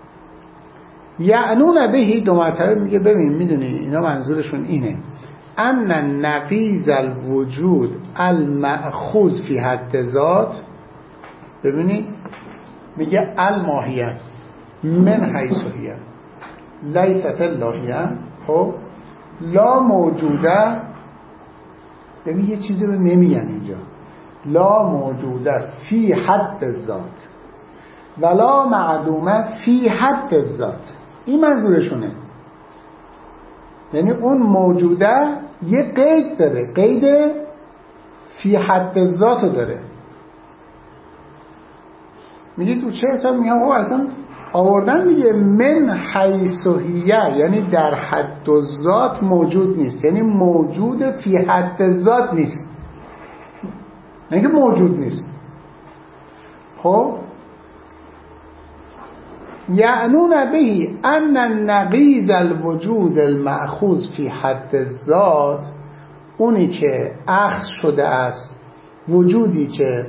یعنون بهی دو مرتبه میگه ببین میدونی اینا منظورشون اینه ان نقیض الوجود المأخوذ فی حد ذات. ببینی میگه الماهیت من حیث هی لیست اللاهیه. خب لا موجوده، ببین یه چیزی رو نمیگن اینجا، لا موجوده فی حد ذات ولا معدومه فی حد ذات. این منظورشونه، یعنی اون موجوده یه قید داره، قید فی حد ذات رو داره. میگه تو چه حساب میگم او اصلا آوردن میگه من حیث هیه، یعنی در حد ذات موجود نیست، یعنی موجود فی حد ذات نیست، یعنی موجود نیست. خب یعنون بهی ان نقیض الوجود المأخوذ فی حد الذات، اونی که اخذ شده است، وجودی که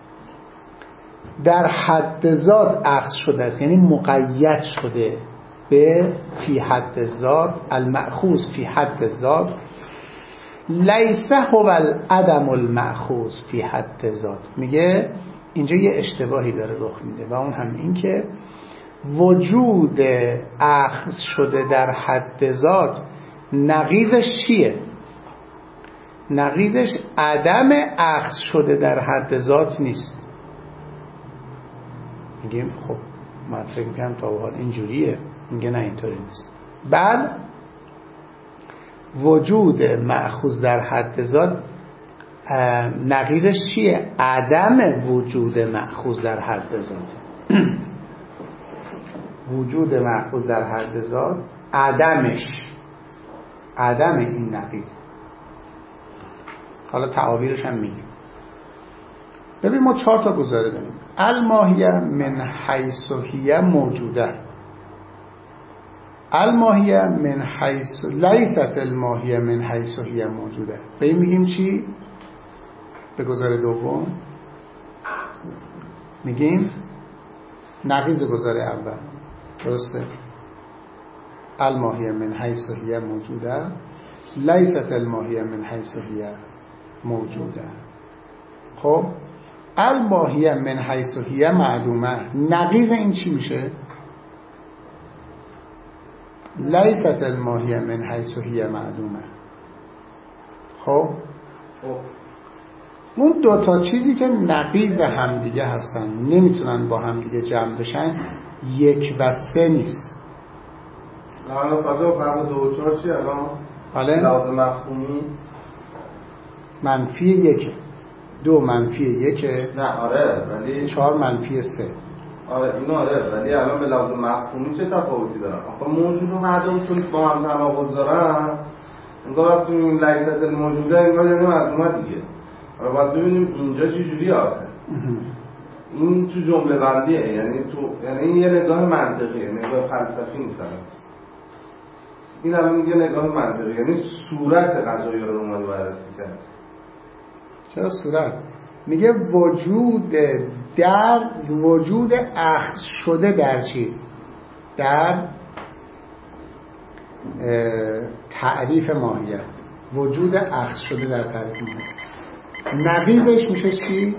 در حد ذات اخذ شده است، یعنی مقید شده به فی حد ذات، المأخوذ فی حد ذات لیس هو العدم المأخوذ فی حد ذات. میگه اینجا یه اشتباهی داره رخ میده و اون هم این که وجود اخذ شده در حد ذات نقیضش چیه؟ نقیضش عدم اخذ شده در حد ذات نیست. میگیم خب من فکر میکنم تا حال اینجوریه. میگه نه اینطوری نیست. بل وجود مأخوذ در حد ذات نقیضش چیه؟ عدم وجود مأخوذ در حد ذات. وجود مأخوذ در حد ذات عدمش عدم این نقیض. حالا تعابیرش هم میگیم. ببین ما چهار تا گزاره داریم. الماهیه من حیث هی موجوده، الماهیه من حیث لیست الماهیه من حیث هی موجوده. به این میگیم چی؟ به گزاره دوم میگیم نقیض گزاره اول. درسته؟ الماهیه من حیث هی موجوده لیست الماهیه من حیث هی موجوده. خب الماهیه من حیث هی معدومه، نقیض این چی میشه؟ لیست الماهیه من حیث هی معدومه. خب اون دو تا چیزی که نقیض همدیگه هستن نمیتونن با همدیگه جمع بشن، یک و سه نیست. الان فاضل فرق دو و چهار چی الان؟ بله؟ لحاظ مفهومی منفی یکه، دو منفی یکه، نه آره ولی چهار منفی سه. آره اینو آره ولی الان به لحاظ مفهومی چه تفاوتی دارن؟ آخه موجود و معدوم چون با هم تناقض دارن، انگار وقتی میگیم لیست الموجوده انگار یعنی معدومه دیگه. آره باید ببینیم اینجا چه جوریه آخه. این تو جمله بندیه، یعنی تو یعنی این یه نگاه منطقیه، نگاه فلسفی نیست. این الان میگه نگاه منطقی، یعنی صورت قضایی رو اومد بررسی کرد. چرا صورت؟ میگه وجود در وجود اخذ شده در چیز، در تعریف ماهیت، وجود اخذ شده در تعریف ماهیت. نقیضش میشه چی؟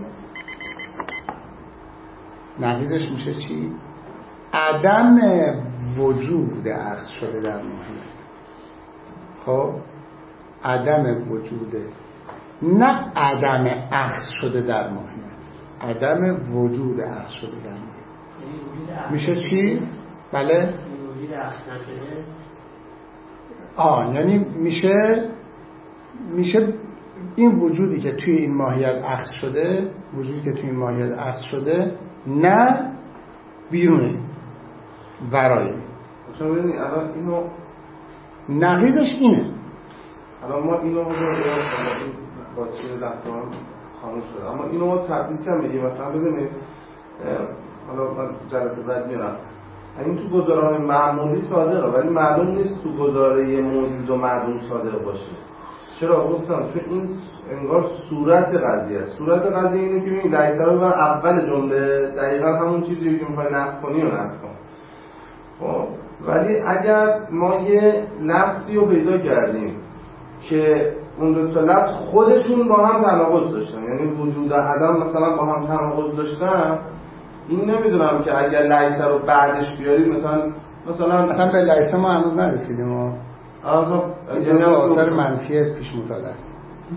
نقیضش میشه چی؟ عدم وجود اخذ شده در ماهیت. خب عدم وجوده، نه عدم اخذ شده در ماهیت، عدم وجود اخذ شده در ماهیت میشه چی؟ بله؟ وجود اخذ نشده. آه یعنی میشه میشه این وجودی که توی این ماهیت اخذ شده، وجودی که توی این ماهیت اخذ شده نه بیرونه، ورای. چون ببینید الان اینو نقیضش اینه. الان ما اینو با چیز لحظان خاموش شده، اما اینو ما تبدیل کم بگیم. مثلا ببینید حالا من جلسه بعد میرم، این تو گزاره‌های معمولی صادقه ولی معلوم نیست تو گزاره موجود و معدوم صادق باشه. چرا گفتم؟ چون این انگار صورت قضیه است. صورت قضیه اینه که میگیم در بر اول جمله دقیقاً همون چیزی که میخوای نقد کنی و نقد کن. خب ولی اگر ما یه لفظی رو پیدا کردیم که اون دو تا لفظ خودشون با هم تناقض داشتن، یعنی وجود و عدم مثلا با هم تناقض داشتن، این نمیدونم که اگر لیسه رو بعدش بیاریم مثلا مثلا مثلا به لیسه ما هنوز نرسیدیم. ما اصلا یعنی آثار منفی پیش مطالعه است.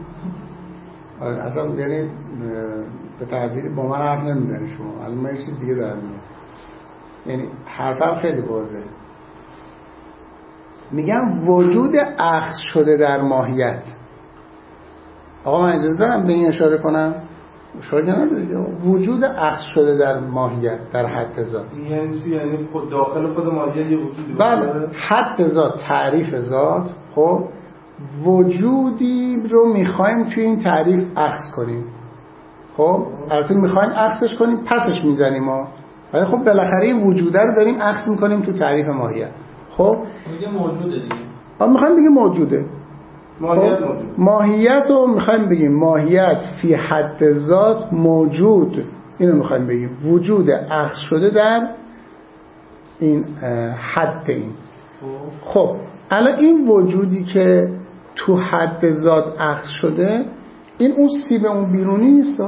اصلا یعنی به تعبیر با من حرف نمیزنی شما، الان من یه چیز دیگه دارم میگم. یعنی حرفم خیلی برده. میگم وجود اخذ شده در ماهیت. آقا من اجازه دارم به این اشاره کنم؟ اشاره ندارید. وجود اخذ شده در ماهیت، در حد ذات. یعنی چی؟ یعنی خود داخل خود ماهیت یه وجودی باشه؟ بله، حد ذات، تعریف ذات. خب وجودی رو میخوایم توی این تعریف اخذ کنیم. خب البته میخوایم اخذش کنیم پسش میزنیم ما، ولی خب بالاخره وجوده رو داریم اخذ میکنیم تو تعریف ماهیت. خب میگه موجوده دیگه. آ میخوایم بگیم موجوده. ماهیت موجود. ماهیت رو میخوایم بگیم ماهیت فی حد ذات موجود. اینو میخوایم بگیم وجود اخذ شده در این حد این. خب الان این وجودی که تو حد ذات اخذ شده این اون سیب اون بیرونی نیست؟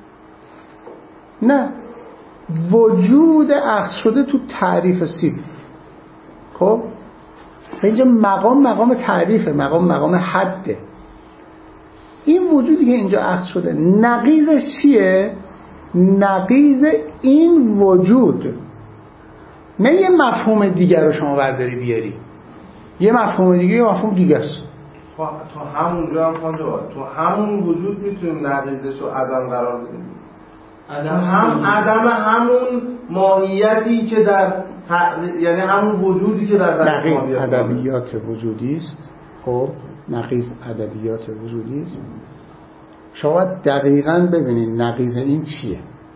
نه، وجود اخذ شده تو تعریف سیب. خب اینجا مقام مقام تعریفه، مقام مقام حده. این وجودی که اینجا اخذ شده نقیضش چیه؟ نقیض این وجود، نه یه مفهوم دیگر رو شما برداری بیاری، یه مفهوم دیگه یه مفهوم دیگه است. تو همونجا هم خانجا تو همون وجود میتونیم نقیضش رو عدم قرار بدیم. عدم هم عدم همون ماهیتی که در یعنی همون وجودی که در نقیض ادبیات وجودی است. خب نقیض ادبیات وجودی است. شما دقیقاً ببینید نقیض این چیه.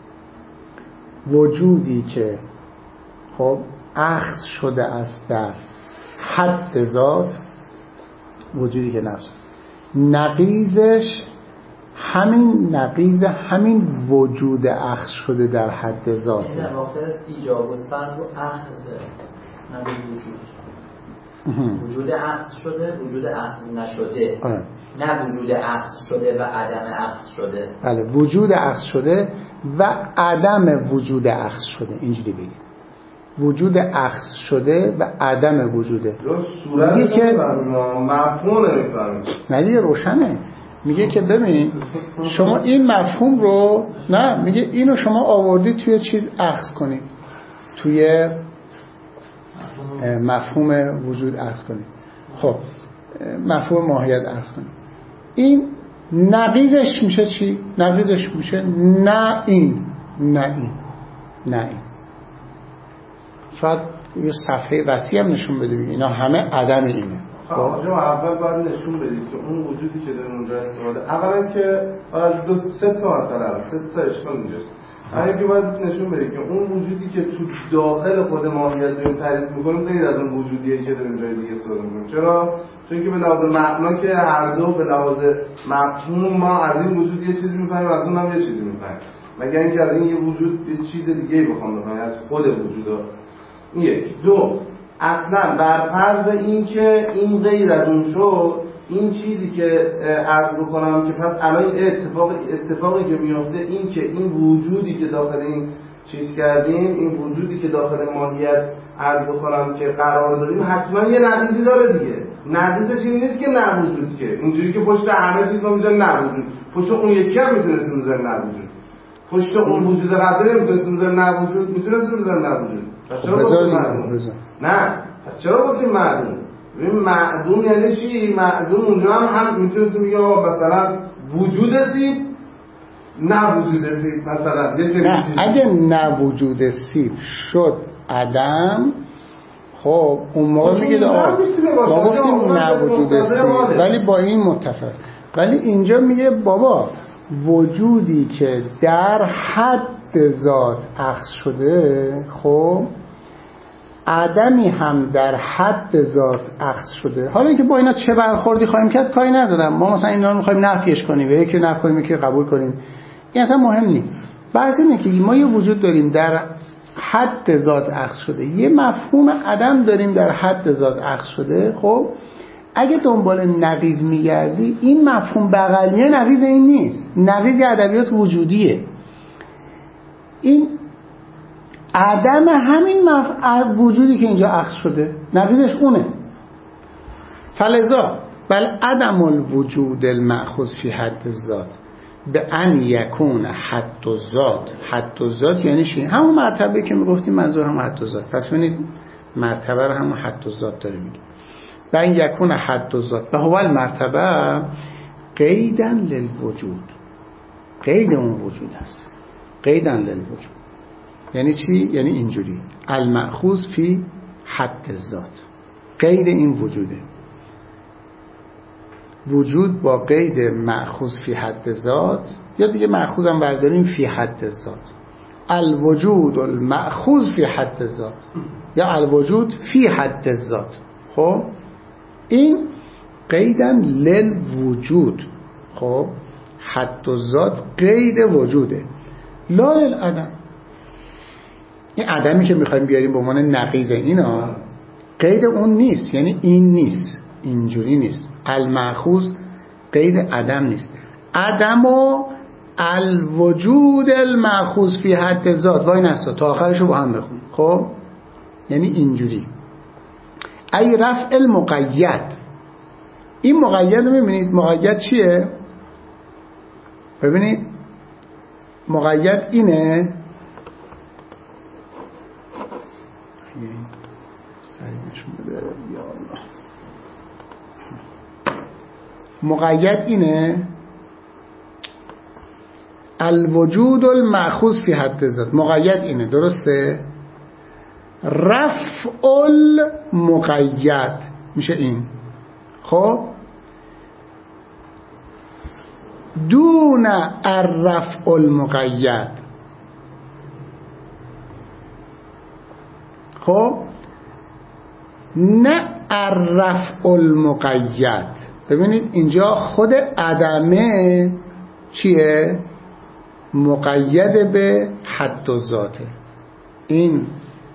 وجودی که خب اخذ شده است در حد ذات، وجودی که نقض نقیضش همین نقیض همین وجود اخذ شده در حد ذات. این در واقع ایجاب و سلب و اخذ نقیض وجود. وجود اخذ شده، وجود اخذ نشده. آه. نه وجود اخذ شده و عدم اخذ شده. بله، وجود اخذ شده و عدم وجود اخذ شده، اینجوری بگید. وجود اخذ شده و عدم وجوده. میگه که مفهوم نمیفهمید. نه دیگه روشنه. میگه که ببین شما این مفهوم رو، نه میگه اینو شما آوردید توی چیز اخذ کنید، توی مفهوم وجود اخذ کنید. خب مفهوم ماهیت اخذ کنید. این نقیضش میشه چی؟ نقیضش میشه نه این نه این نه این. شاید یه صفحه وسیع هم نشون بده بگید اینا همه عدم اینه. خب آجا اول باید نشون بدید که اون وجودی که داریم اونجا استفاده، اولا که دو سه تا مثلا سه تا اشکال اینجاست. اولا که باید نشون بدید که اون وجودی که تو داخل خود ماهیت داریم تعریف می‌کنیم غیر از اون وجودیه که داریم جای دیگه استفاده می‌کنیم. چرا؟ چون که به لحاظ معنا که هر دو به لحاظ مفهوم ما از این وجود یه چیزی می‌فهمیم، از اون هم یه چیزی می‌فهمیم. مگر اینکه از این یه وجود یه چیز دیگه‌ای بخوام بفهمیم از خود وجودا. یک. دو، اصلا بر فرض این که این غیر از اون شد، این چیزی که عرض بکنم که پس الان اتفاق اتفاقی که میفته این که این وجودی که داخل این چیز کردیم، این وجودی که داخل ماهیت عرض بکنم که قرار داریم حتما یه نقیضی داره دیگه. نقیضش این نیست که نه وجود، که اینجوری که پشت همه چیز ما میذاریم نه وجود، پشت اون یکی هم میتونستیم بذاریم نه وجود، پشت اون وجود قبلی نمیتونستیم بذاریم نه وجود، میتونستیم بذاریم نه وجود. پس چرا گفتیم معدوم؟ نه پس چرا گفتیم معدوم؟ ببین معدوم یعنی چی؟ معدوم اونجا هم هم میتونستیم بگیم مثلا وجود سیب نه وجود سیب، مثلا یه نه اگه نه وجود سیب شد عدم، خب اون موقع میگه آه ما گفتیم نه وجود سیب ولی با این متفق. ولی اینجا میگه بابا وجودی که در حد ذات اخذ شده، خب عدمی هم در حد ذات اخذ شده. حالا اینکه با اینا چه برخوردی خواهیم کرد کاری ندارم، ما مثلا اینا رو می‌خوایم نفیش کنیم و یکی نفی کنیم یکی قبول کنیم، این اصلا مهم نیست. بحث اینه که ما یه وجود داریم در حد ذات اخذ شده، یه مفهوم عدم داریم در حد ذات اخذ شده. خب اگه دنبال نقیض میگردی این مفهوم بغلیه نقیض این نیست، نقیض ادبیات وجودیه. این عدم همین مف... وجودی که اینجا اخذ شده نقیضش اونه. فلذا بل عدم الوجود المأخوذ فی حد الذات به ان یکون حد الذات. حد الذات یعنی چی؟ همون مرتبه که میگفتیم منظور هم حد الذات. پس ببینید مرتبه رو همون حد الذات داره میگه. به ان یکون حد الذات به هو المرتبه قیدا للوجود. قید اون وجود است. قیدا للوجود یعنی چی؟ یعنی اینجوری المأخوذ فی حد الذات، قید این وجوده. وجود با قید مأخوذ فی حد ذات، یا دیگه مأخوذ هم برداریم فی حد ذات. الوجود المأخوذ فی حد ذات یا الوجود فی حد ذات. خب این قیداً للوجود. خب حد الذات قید وجوده، لا للعدم. این عدمی که میخوایم بیاریم به عنوان نقیض اینا قید اون نیست، یعنی این نیست، اینجوری نیست. المأخوذ قید عدم نیست. عدم و الوجود المأخوذ فی حد ذات، وای نستا تا آخرشو با هم بخون. خب یعنی اینجوری ای رفع المقید. این مقید رو میبینید، مقید چیه؟ ببینید مقید اینه، سریع نشون بده یا الله. مقید اینه الوجود المأخوذ فی حد ذات. مقید اینه، درسته؟ رفع المقید میشه این. خب دون الرفع المقید. خب نه الرفع المقید. ببینید اینجا خود عدمه چیه؟ مقید به حد و ذاته. این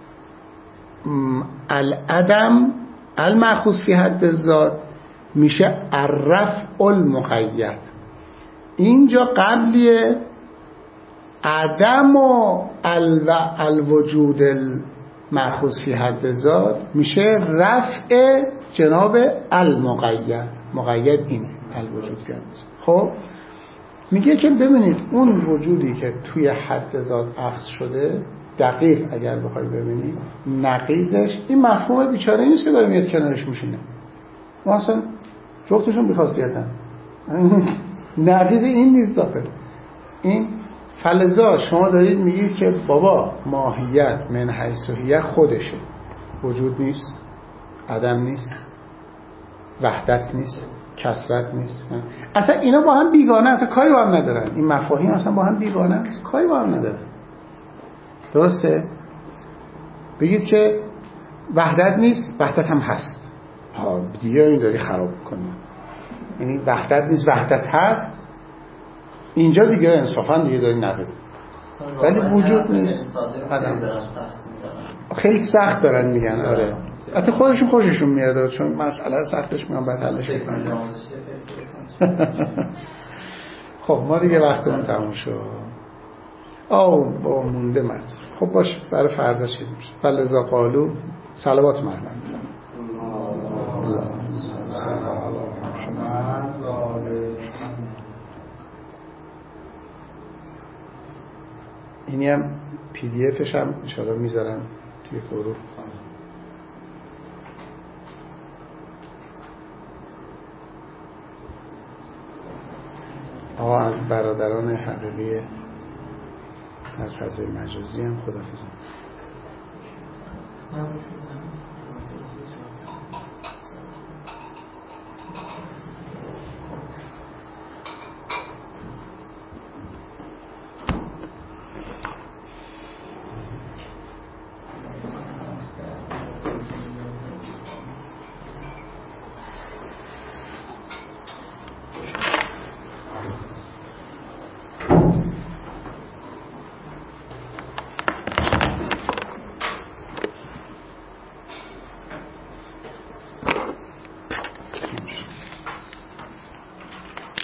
العدم المأخوذ فی حد ذات میشه الرفع المقید. اینجا قبلیه عدم و الوجود المأخوذ فی حد ذات میشه رفع جناب المقید. مقید اینه الوجود فی حد ذات. خب میگه که ببینید اون وجودی که توی حد ذات اخذ شده دقیق اگر بخوای ببینید نقیضش این مفهوم بیچاره نیست که داره میاد کنارش میشینه. ما اصلا جفتشون بی‌خاصیتن. نقیض این نیست داخل این. فلذا شما دارید میگید که بابا ماهیت من حیث هی خودشه، وجود نیست، عدم نیست، وحدت نیست، کثرت نیست. اصلا اینا با هم بیگانه، اصلا کاری با هم ندارن. این مفاهیم اصلا با هم بیگانه است، کاری با هم ندارن. درسته؟ بگید که وحدت نیست، وحدت هم هست. ها دیگه این داری خراب کنی. یعنی وحدت نیست، وحدت هست. اینجا دیگه انصافا دیگه داری نقض. ولی وجود نیست. خیلی سخت دارن میگن. آره. حتی خودشون خوششون میاد چون مسئله سختش میگن بعد حلش میکنن. خب ما دیگه وقتمون تموم شد. آو با مونده مرد. خب باش برای فردا چیز میشه. فلذا قالو صلوات محمد. اینی هم پی دی افش هم انشاءالله میذارم توی فروع. آقا از برادران حقیقی از فضای مجازی هم خداحافظ.